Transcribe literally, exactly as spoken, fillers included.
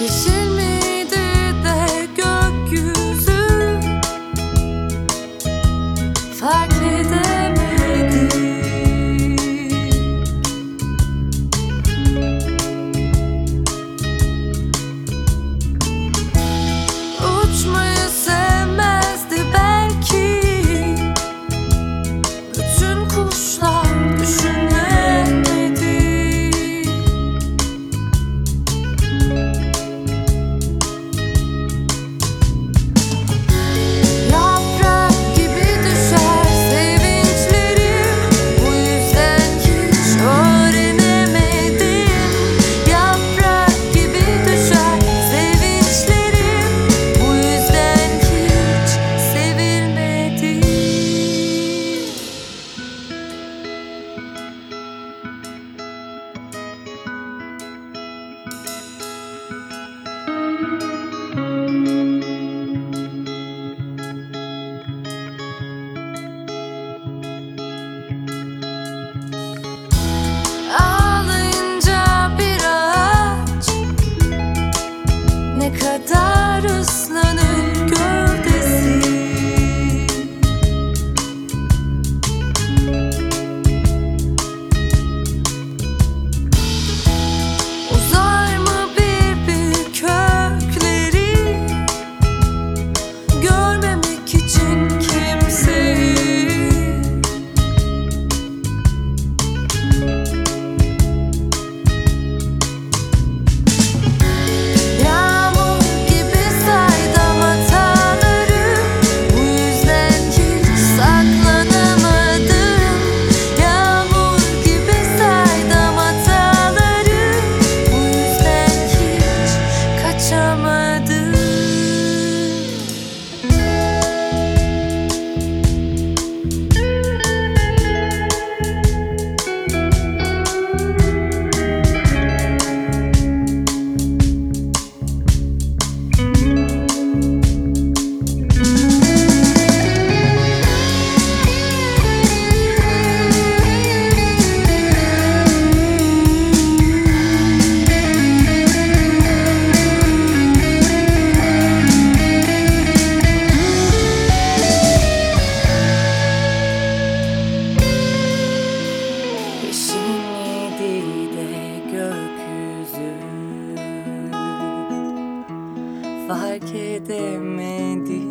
Yeşil miydi de gökyüzü, fark edemedik. Uçmayı sevmezdi belki bütün kuşlar, düşünemedi. Yaprak gibi düşer sevinçlerim, bu yüzden hiç öğrenemedim. Yaprak gibi düşer sevinçlerim, bu yüzden hiç sevilmedim. Ağlayınca bir ağaç ne kadar ıslanır gövdesi. Uzar mı bir bir kökleri, görmemek için kimseyi. Yağmur gibi saydım hataları, bu yüzden hiç saklanamadım. Yağmur gibi saydım hataları, bu yüzden hiç kaçamadım. Yeşil miydi de gökyüzü, fark edemedik.